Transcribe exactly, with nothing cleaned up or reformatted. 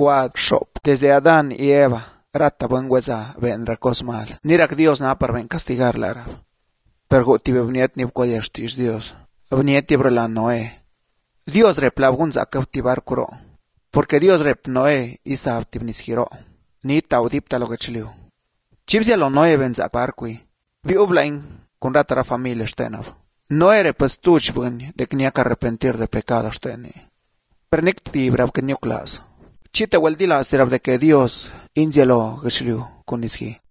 cuad shop. Desde Adán y Eva, rata buen weza ven rakos mal. Nirak Dios na par ven castigar la rab. Pero tibe vniet ni bkoyeshtish Dios. Vniet tibrela Noé. Dios rep la bunza cautivar kuro. Porque Dios rep Noé isa tibnisgiro. Ni taudipta lo gachliu. Chibsia lo Noé benza parqui. Vi ublain con ratara familia stenov. Noé repes tuch bun de que ni que arrepentir de pecados teni. Pernik tibrab que niuklas. Chite weldila serab de que Dios injelo gachliu con isgi.